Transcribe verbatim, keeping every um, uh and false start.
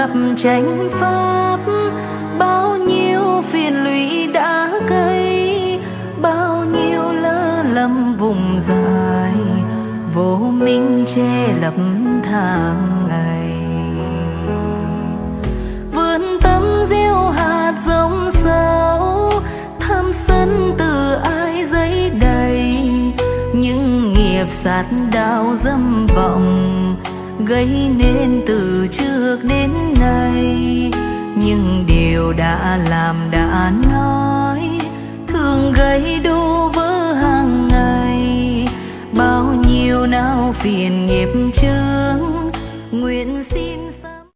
gặp tranh pháp, bao nhiêu phiền lụy đã gây, bao nhiêu lỡ lầm vùng dài, vô minh che lấp tháng ngày. Vườn tâm gieo hạt giống sâu, tham sân từ ai giấy đầy, những nghiệp sát đạo dâm vọng gây nên từ trước đến nay. Nhưng điều đã làm đã nói thường gây đổ vỡ hàng ngày, bao nhiêu não phiền nghiệp chướng